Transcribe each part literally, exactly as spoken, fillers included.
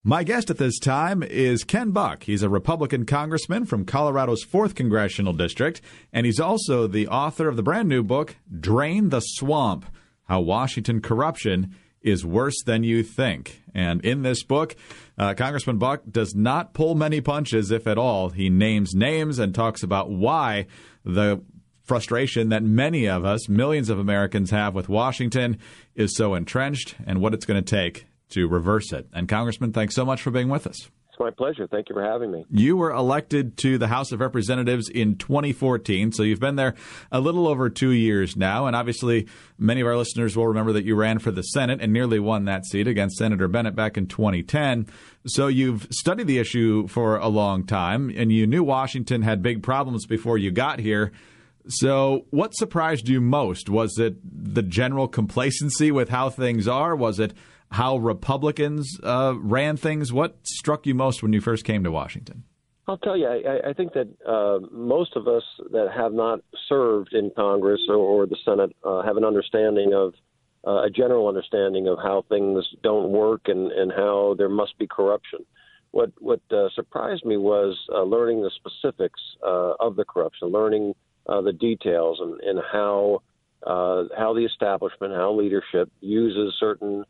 My guest at this time is Ken Buck. He's a Republican congressman from Colorado's fourth Congressional District, and he's also the author of the brand new book, Drain the Swamp, How Washington Corruption is Worse Than You Think. And in this book, uh, Congressman Buck does not pull many punches, if at all. He names names and talks about why the frustration that many of us, millions of Americans, have with Washington is so entrenched and what it's going to take to reverse it. And Congressman, thanks so much for being with us. It's my pleasure. Thank you for having me. You were elected to the House of Representatives in twenty fourteen, so you've been there a little over two years now. And obviously, many of our listeners will remember that you ran for the Senate and nearly won that seat against Senator Bennett back in twenty ten. So you've studied the issue for a long time, and you knew Washington had big problems before you got here. So what surprised you most? Was it the general complacency with how things are? Was it how Republicans uh, ran things? What struck you most when you first came to Washington? I'll tell you, I, I think that uh, most of us that have not served in Congress or, or the Senate uh, have an understanding of, uh, a general understanding of how things don't work and, and how there must be corruption. What what uh, surprised me was uh, learning the specifics uh, of the corruption, learning uh, the details and, and how uh, how the establishment, how leadership uses certain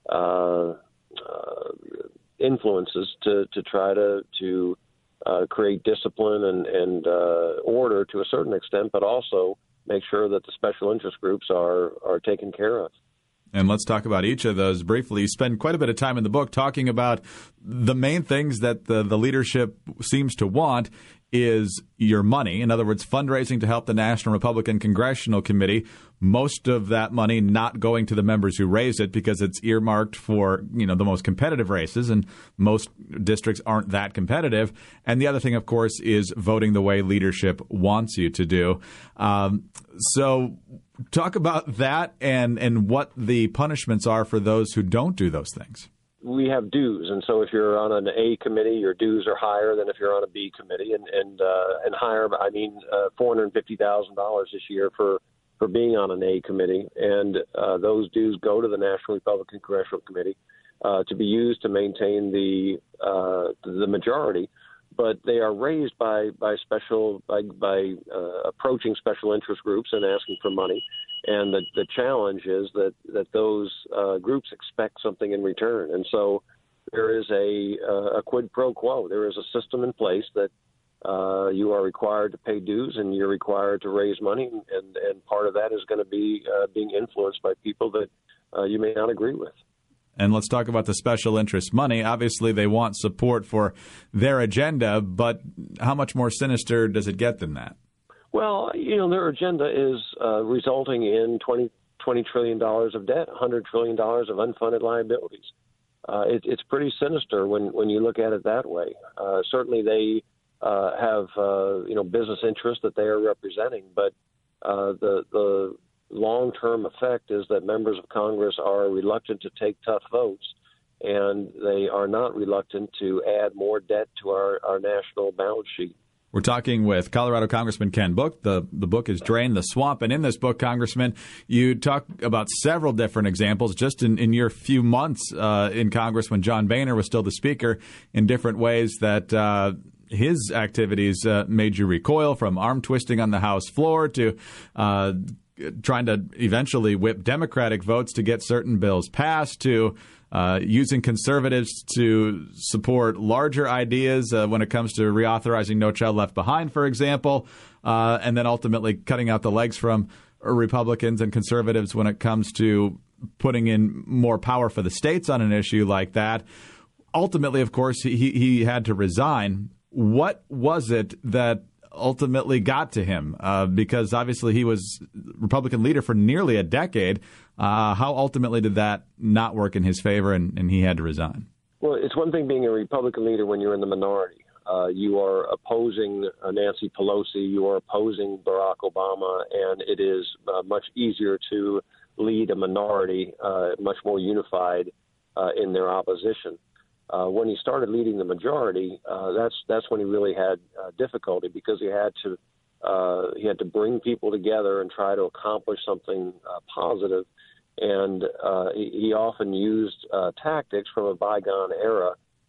Uh, uh, influences to, to try to to uh, create discipline and, and uh, order to a certain extent, but also make sure that the special interest groups are, are taken care of. And let's talk about each of those briefly. You spend quite a bit of time in the book talking about the main things that the, the leadership seems to want is your money. In other words, fundraising to help the National Republican Congressional Committee. Most of that money not going to the members who raise it because it's earmarked for, you know, the most competitive races, and most districts aren't that competitive. And the other thing, of course, is voting the way leadership wants you to do. Um, so talk about that and, and what the punishments are for those who don't do those things. We have dues, and so if you're on an A committee, your dues are higher than if you're on a B committee, and and uh, and higher. I mean, uh, four hundred fifty thousand dollars this year for, for being on an A committee, and uh, those dues go to the National Republican Congressional Committee uh, to be used to maintain the uh, the majority. But they are raised by by special by by uh, approaching special interest groups and asking for money. And the, the challenge is that, that those uh, groups expect something in return. And so there is a, uh, a quid pro quo. There is a system in place that uh, you are required to pay dues and you're required to raise money. And, and part of that is going to be uh, being influenced by people that uh, you may not agree with. And let's talk about the special interest money. Obviously, they want support for their agenda, but how much more sinister does it get than that? Well, you know, their agenda is uh, resulting in twenty, twenty trillion dollars of debt, one hundred trillion dollars of unfunded liabilities. Uh, it, it's pretty sinister when, when you look at it that way. Uh, certainly they uh, have, uh, you know, business interests that they are representing, but uh, the, the long-term effect is that members of Congress are reluctant to take tough votes, and they are not reluctant to add more debt to our, our national balance sheet. We're talking with Colorado Congressman Ken Buck. The, the book is Drain the Swamp. And in this book, Congressman, you talk about several different examples just in, in your few months uh, in Congress when John Boehner was still the Speaker, in different ways that uh, his activities uh, made you recoil, from arm twisting on the House floor to uh, trying to eventually whip Democratic votes to get certain bills passed, to Uh, using conservatives to support larger ideas uh, when it comes to reauthorizing No Child Left Behind, for example, uh, and then ultimately cutting out the legs from Republicans and conservatives when it comes to putting in more power for the states on an issue like that. Ultimately, of course, he, he had to resign. What was it that ultimately got to him? Uh, because obviously he was Republican leader for nearly a decade. Uh, how ultimately did that not work in his favor, and, and he had to resign? Well, it's one thing being a Republican leader when you're in the minority. Uh, you are opposing uh, Nancy Pelosi, you are opposing Barack Obama, and it is uh, much easier to lead a minority, uh, much more unified uh, in their opposition. Uh, when he started leading the majority, uh, that's that's when he really had uh, difficulty, because he had to uh, he had to bring people together and try to accomplish something uh, positive. And uh, he, he often used uh, tactics from a bygone era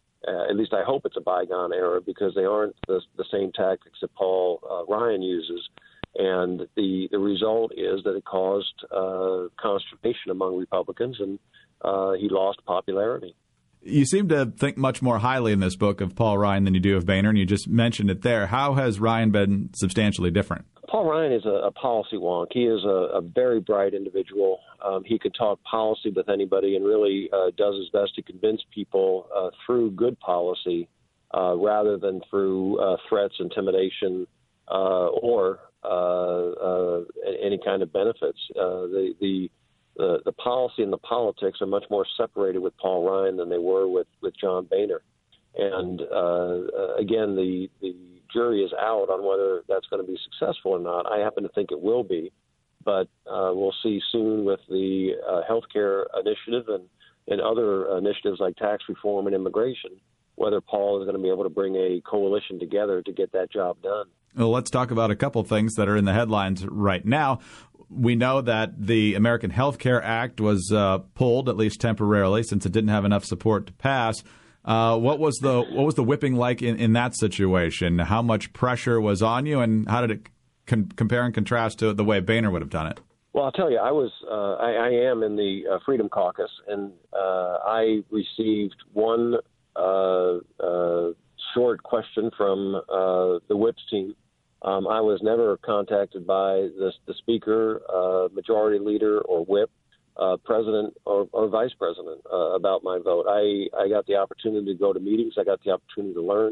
at least I hope it's a bygone era, because they aren't the, the same tactics that Paul uh, Ryan uses. And the, the result is that it caused uh, consternation among Republicans, and uh, he lost popularity. You seem to think much more highly in this book of Paul Ryan than you do of Boehner, and you just mentioned it there. How has Ryan been substantially different? Paul Ryan is a, a policy wonk. He is a, a very bright individual. Um, he can talk policy with anybody and really uh, does his best to convince people uh, through good policy uh, rather than through uh, threats, intimidation, uh, or uh, uh, any kind of benefits. Uh, the, the the the policy and the politics are much more separated with Paul Ryan than they were with, with John Boehner. And uh, again, the the jury is out on whether that's going to be successful or not. I happen to think it will be, but uh, we'll see soon with the uh, health care initiative and, and other initiatives like tax reform and immigration, whether Paul is going to be able to bring a coalition together to get that job done. Well, let's talk about a couple things that are in the headlines right now. We know that the American Health Care Act was uh, pulled, at least temporarily, since it didn't have enough support to pass. Uh, what was the what was the whipping like in, in that situation? How much pressure was on you, and how did it con- compare and contrast to the way Boehner would have done it? Well, I'll tell you, I was uh, I, I am in the uh, Freedom Caucus, and uh, I received one uh, uh, short question from uh, the whips team. Um, I was never contacted by the, the Speaker, uh, Majority Leader, or Whip. Uh, president or, or vice president uh, about my vote. I, I got the opportunity to go to meetings. I got the opportunity to learn.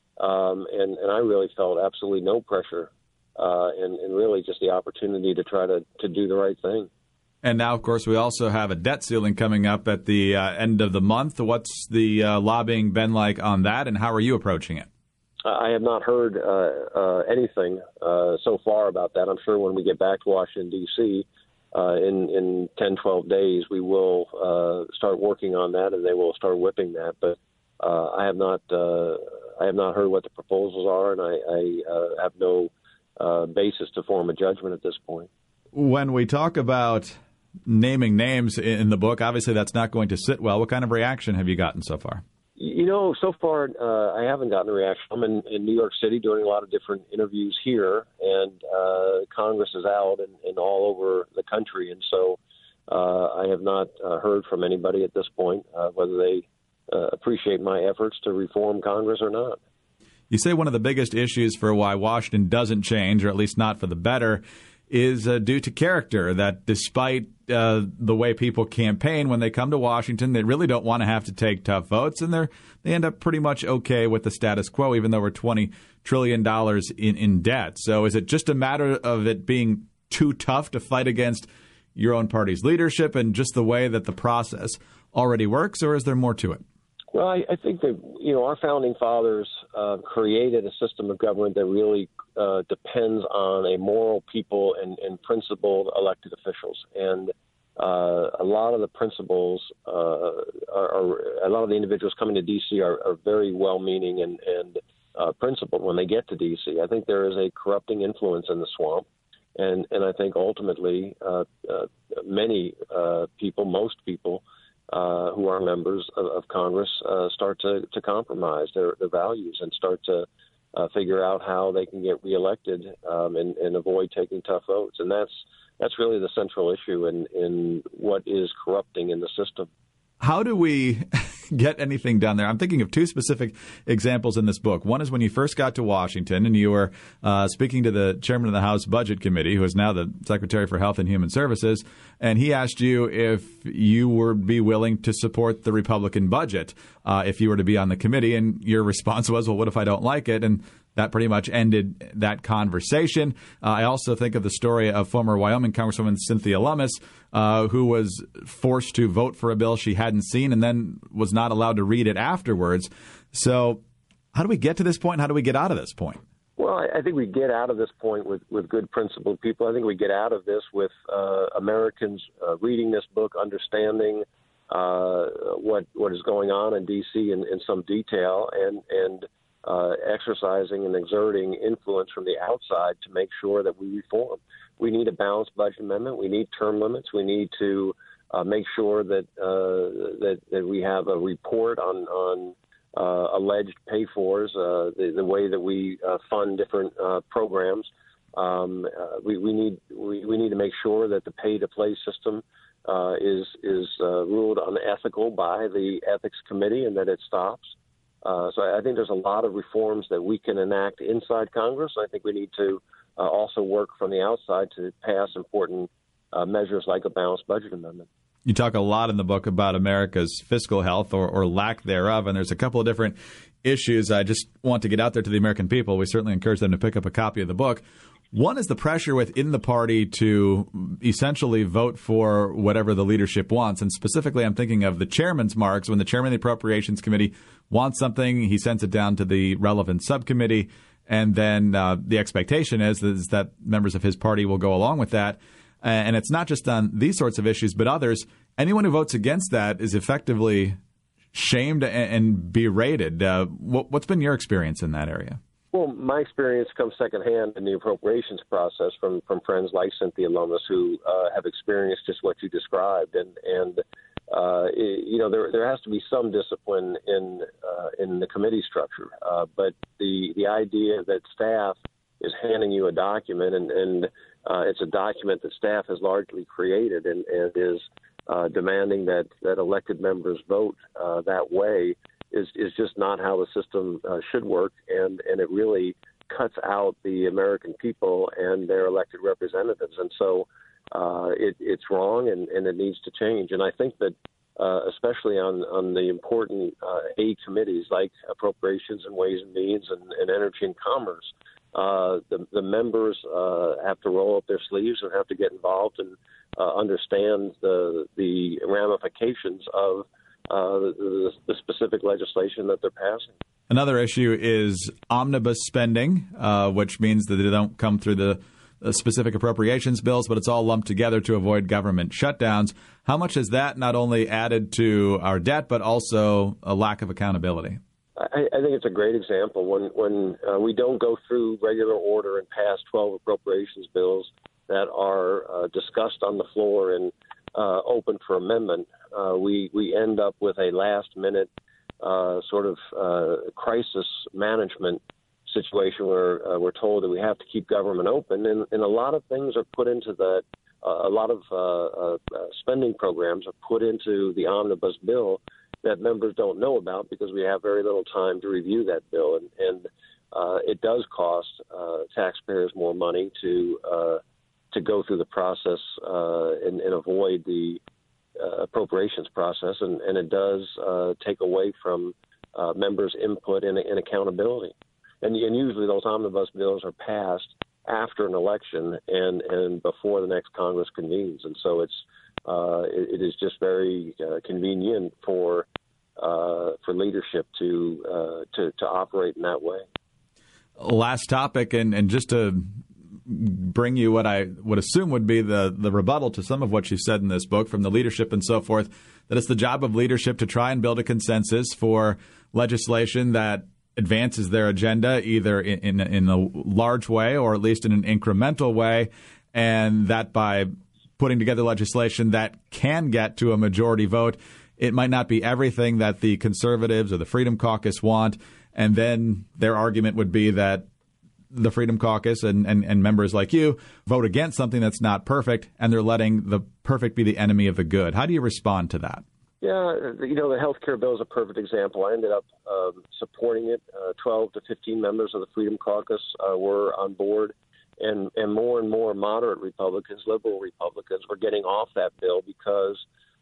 Um, and, and I really felt absolutely no pressure uh, and, and really just the opportunity to try to, to do the right thing. And now, of course, we also have a debt ceiling coming up at the uh, end of the month. What's the uh, lobbying been like on that, and how are you approaching it? I have not heard uh, uh, anything uh, so far about that. I'm sure when we get back to Washington, D C, Uh, in, in ten, twelve days, we will uh, start working on that, and they will start whipping that. But uh, I have not, uh, I have not heard what the proposals are, and I, I uh, have no uh, basis to form a judgment at this point. When we talk about naming names in the book, obviously that's not going to sit well. What kind of reaction have you gotten so far? You know, so far uh, I haven't gotten a reaction. I'm in, in New York City doing a lot of different interviews here, and uh, Congress is out and, and all over the country. And so uh, I have not uh, heard from anybody at this point uh, whether they uh, appreciate my efforts to reform Congress or not. You say one of the biggest issues for why Washington doesn't change, or at least not for the better, is uh, due to character, that despite uh, the way people campaign, when they come to Washington, they really don't want to have to take tough votes, and they they end up pretty much okay with the status quo, even though we're twenty trillion dollars in, in debt. So is it just a matter of it being too tough to fight against your own party's leadership and just the way that the process already works, or is there more to it? Well, I, I think that, you know, our founding fathers uh, created a system of government that really uh, depends on a moral people and, and principled elected officials. And uh, a lot of the principles, uh, are, are, a lot of the individuals coming to D C are, are very well-meaning and, and uh, principled when they get to D C. I think there is a corrupting influence in the swamp. And, and I think ultimately uh, uh, many uh, people, most people, Uh, who are members of, of Congress uh, start to, to compromise their, their values and start to uh, figure out how they can get reelected um, and, and avoid taking tough votes. And that's that's really the central issue in, in what is corrupting in the system. How do we get anything done there? I'm thinking of two specific examples in this book. One is when you first got to Washington and you were uh, speaking to the chairman of the House Budget Committee, who is now the Secretary for Health and Human Services, and he asked you if you would be willing to support the Republican budget uh, if you were to be on the committee. And your response was, well, what if I don't like it? And that pretty much ended that conversation. Uh, I also think of the story of former Wyoming Congresswoman Cynthia Lummis, uh, who was forced to vote for a bill she hadn't seen and then was not allowed to read it afterwards. So how do we get to this point? How do we get out of this point? Well, I, I think we get out of this point with, with good principled people. I think we get out of this with uh, Americans uh, reading this book, understanding uh, what what is going on in D C in, in some detail, and and Uh, exercising and exerting influence from the outside to make sure that we reform. We need a balanced budget amendment. We need term limits. We need to uh, make sure that, uh, that that we have a report on on uh, alleged pay-fors, uh, the, the way that we uh, fund different uh, programs. Um, uh, we, we need we, we need to make sure that the pay-to-play system uh, is is uh, ruled unethical by the Ethics Committee and that it stops. Uh, so I think there's a lot of reforms that we can enact inside Congress. I think we need to uh, also work from the outside to pass important uh, measures like a balanced budget amendment. You talk a lot in the book about America's fiscal health or, or lack thereof, and there's a couple of different issues I just want to get out there to the American people. We certainly encourage them to pick up a copy of the book. One is the pressure within the party to essentially vote for whatever the leadership wants. And specifically, I'm thinking of the chairman's marks. When the chairman of the Appropriations Committee wants something, he sends it down to the relevant subcommittee. And then uh, the expectation is, is that members of his party will go along with that. Uh, and it's not just on these sorts of issues, but others. Anyone who votes against that is effectively shamed and, and berated. Uh, what, what's been your experience in that area? Well, my experience comes secondhand in the appropriations process from, from friends like Cynthia Lummis who uh, have experienced just what you described. And, and uh, it, you know, there there has to be some discipline in uh, in the committee structure. Uh, but the, the idea that staff is handing you a document and, and uh, it's a document that staff has largely created and, and is uh, demanding that, that elected members vote uh, that way is is just not how the system uh, should work, and, and it really cuts out the American people and their elected representatives. And so uh, it, it's wrong, and, and it needs to change. And I think that uh, especially on, on the important uh, A committees like Appropriations and Ways and Means and, and Energy and Commerce, uh, the, the members uh, have to roll up their sleeves and have to get involved and uh, understand the the ramifications of Uh, the, the specific legislation that they're passing. Another issue is omnibus spending, uh, which means that they don't come through the, the specific appropriations bills, but it's all lumped together to avoid government shutdowns. How much has that not only added to our debt, but also a lack of accountability? I, I think it's a great example. When, when uh, we don't go through regular order and pass twelve appropriations bills that are uh, discussed on the floor and uh, open for amendment, Uh, we, we end up with a last-minute uh, sort of uh, crisis management situation where uh, we're told that we have to keep government open, and, and a lot of things are put into that. Uh, a lot of uh, uh, spending programs are put into the omnibus bill that members don't know about because we have very little time to review that bill, and, and uh, it does cost uh, taxpayers more money to uh, to go through the process uh, and, and avoid the Uh, appropriations process, and, and it does uh, take away from uh, members' input and, and accountability. And, and usually those omnibus bills are passed after an election and, and before the next Congress convenes. And so it's uh, it, it is just very uh, convenient for uh, for leadership to, uh, to to operate in that way. Last topic, and, and just to bring you what I would assume would be the, the rebuttal to some of what you said in this book from the leadership and so forth, that it's the job of leadership to try and build a consensus for legislation that advances their agenda either in, in, in a large way or at least in an incremental way, and that by putting together legislation that can get to a majority vote, it might not be everything that the conservatives or the Freedom Caucus want, and then their argument would be that the Freedom Caucus and, and, and members like you vote against something that's not perfect, and they're letting the perfect be the enemy of the good. How do you respond to that? Yeah, you know, the health care bill is a perfect example. I ended up um, supporting it. Uh, twelve to fifteen members of the Freedom Caucus uh, were on board, and, and more and more moderate Republicans, liberal Republicans, were getting off that bill because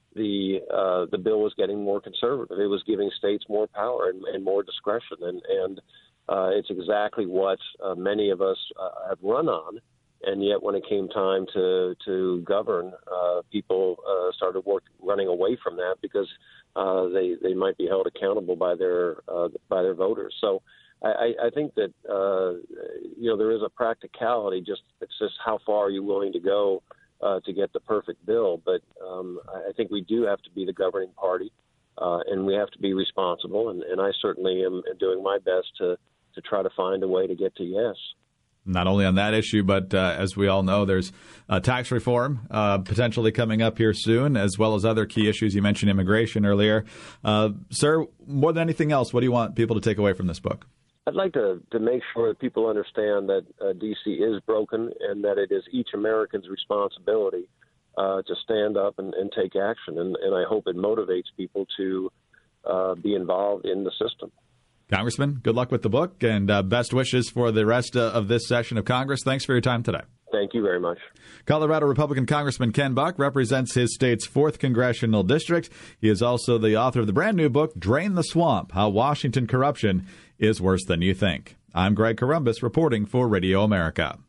the uh, the bill was getting more conservative. It was giving states more power and, and more discretion, and, and Uh, it's exactly what uh, many of us uh, have run on, and yet when it came time to to govern, uh, people uh, started work, running away from that because uh, they they might be held accountable by their uh, by their voters. So I, I think that uh, you know there is a practicality. Just it's just how far are you willing to go uh, to get the perfect bill? But um, I think we do have to be the governing party, uh, and we have to be responsible. And, and I certainly am doing my best to. to try to find a way to get to yes. Not only on that issue, but uh, as we all know, there's uh, tax reform uh, potentially coming up here soon, as well as other key issues. You mentioned immigration earlier. Uh, sir, more than anything else, what do you want people to take away from this book? I'd like to, to make sure that people understand that uh, D C is broken and that it is each American's responsibility uh, to stand up and, and take action. And, and I hope it motivates people to uh, be involved in the system. Congressman, good luck with the book, and uh, best wishes for the rest uh, of this session of Congress. Thanks for your time today. Thank you very much. Colorado Republican Congressman Ken Buck represents his state's fourth Congressional District. He is also the author of the brand new book, Drain the Swamp, How Washington Corruption is Worse Than You Think. I'm Greg Columbus reporting for Radio America.